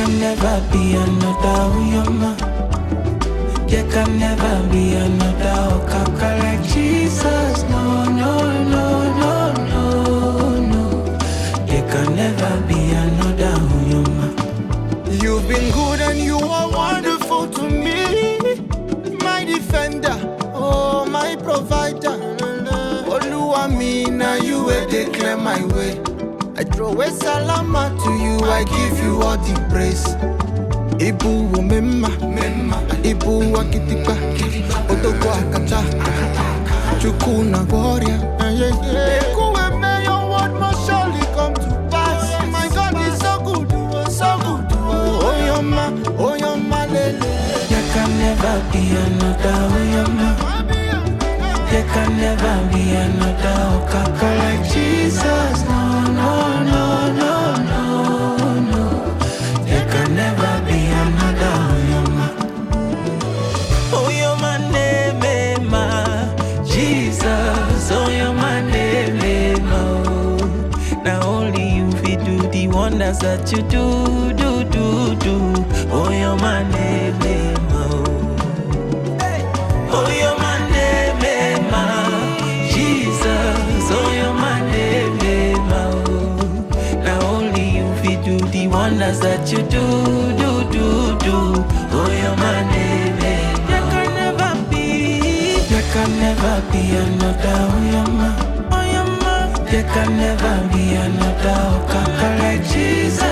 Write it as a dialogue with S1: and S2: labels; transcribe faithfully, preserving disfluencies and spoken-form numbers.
S1: can never be another Uyoma. There can never be another Okaka like Jesus. No, no, no, no, no, no. There can never be another Uyoma.
S2: You've been good and you are wonderful to me, my defender, oh my provider. Oluwamina, you will declare my way. I throw a salama to you, I give you all the praise. Ibu memma, memma, Ibu akitipa, Otoko akata, Chukuna gloria. May your word must surely come to pass. Oh my God is so good, so good. Oh Yoma, oh Yoma lele.
S1: There can never be another Uyoma. There can never be another Okaka like Jesus. No, no, no, no, no, no. There can never be another Uyoma. Uyoma name ma Jesus. Uyoma name ma. Now only you fit do the wonders that you do, do, do, do. Uyoma name ma. Uyoma name ma Jesus. Uyoma name ma. Now only you fit do the wonders that you do, do, do, do. Uyoma name ma. There can never be, there can never be another Uyoma. Uyoma. There can never be another Okaka like Jesus.